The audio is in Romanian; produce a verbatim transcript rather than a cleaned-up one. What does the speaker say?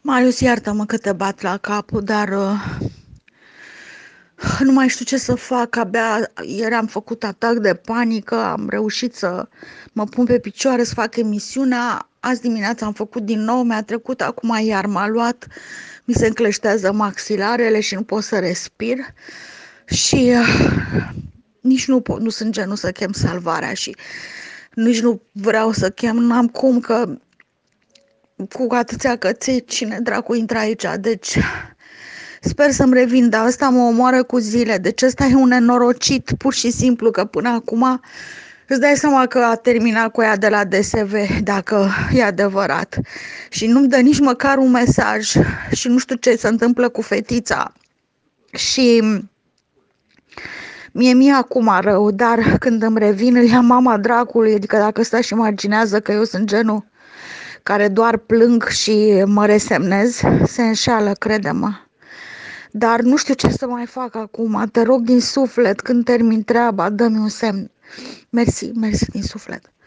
Marius, iartă-mă că te bat la cap, dar uh, nu mai știu ce să fac. Abia ieri am făcut atac de panică, am reușit să mă pun pe picioare, să fac emisiunea. Azi dimineața am făcut din nou, mi-a trecut, acum iar m-a luat, mi se încleștează maxilarele și nu pot să respir. Și uh, nici nu, pot, nu sunt genul să chem salvarea și nici nu vreau să chem, n-am cum, că cu atâția căței, cine dracu intră aici? Deci sper să-mi revin, dar ăsta mă omoară cu zile. Deci ăsta e un nenorocit, pur și simplu, că până acum îți dai seama că a terminat cu ea de la D S V, dacă e adevărat. Și nu-mi dă nici măcar un mesaj și nu știu ce se întâmplă cu fetița. Și mie mi acum rău, dar când îmi revin îl ia mama dracului, adică dacă ăsta își imaginează că eu sunt genul care doar plâng și mă resemnez, se înșeală, crede-mă. Dar nu știu ce să mai fac acum. Te rog din suflet, când termin treaba, dă-mi un semn. Mersi, mersi din suflet.